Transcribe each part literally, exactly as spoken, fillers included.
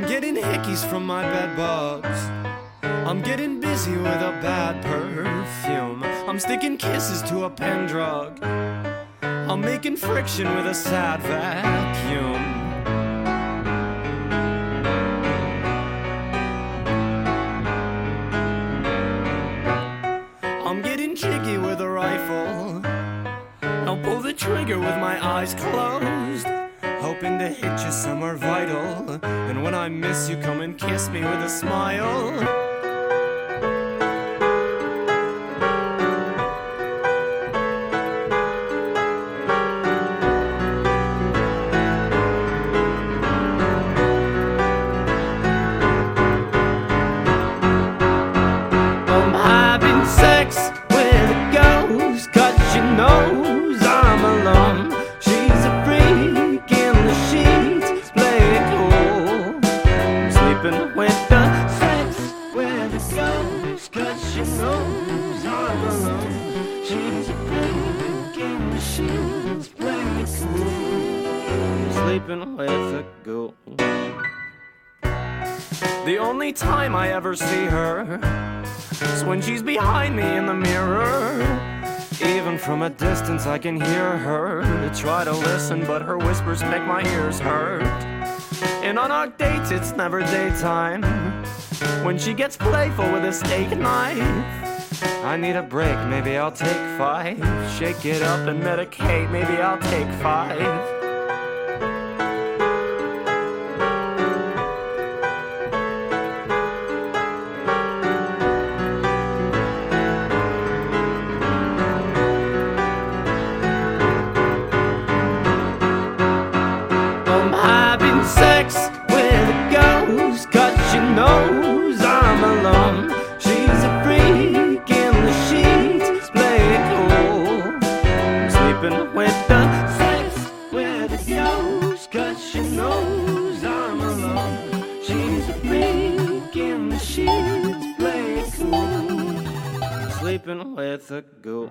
getting hickeys from my bed bugs. I'm getting busy with a bad perfume. I'm sticking kisses to a pen drug. I'm making friction with a sad vacuum. I'm getting jiggy with a rifle. I'll pull the trigger with my eyes closed, hoping to hit you somewhere vital. And when I miss you, come and kiss me with a smile. I'm having sex with a ghost, 'cause she knows I'm alone. She's a freak in the sheets, play it cool. I'm sleeping with the sex with a ghost, 'cause she knows I'm alone. She's a freak in the sheets, play it cool. I'm sleeping with a ghost. The only time I ever see her is when she's behind me in the mirror. Even from a distance I can hear her to try to listen, but her whispers make my ears hurt. And on our dates it's never daytime. When she gets playful with a steak knife, I need a break, maybe I'll take five. Shake it up and medicate, maybe I'll take five. Having sex with a ghost, 'cause she knows I'm alone. She's a freak in the sheets, play it cool. I'm sleeping with the sex with a ghost, 'cause she knows I'm alone. She's a freak in the sheets, play it cool. I'm sleeping with a ghost.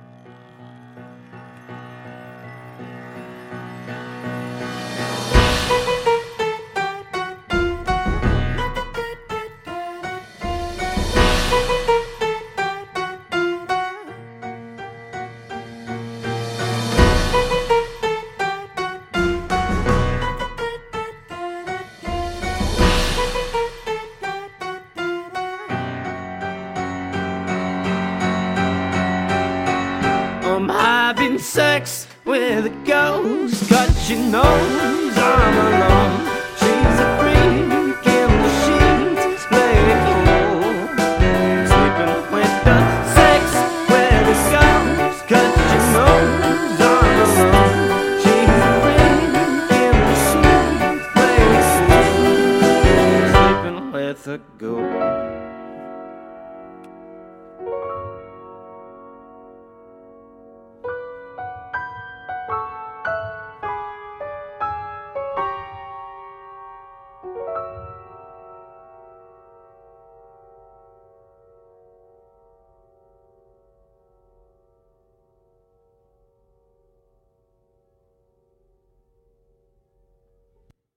I'm having sex with a ghost, 'cause she knows I'm alone. She's a freak in the sheets, play it cool. Sleeping with the sex with a ghost, 'cause she knows I'm alone. She's a freak in the sheets, play it cool. Sleeping with a ghost.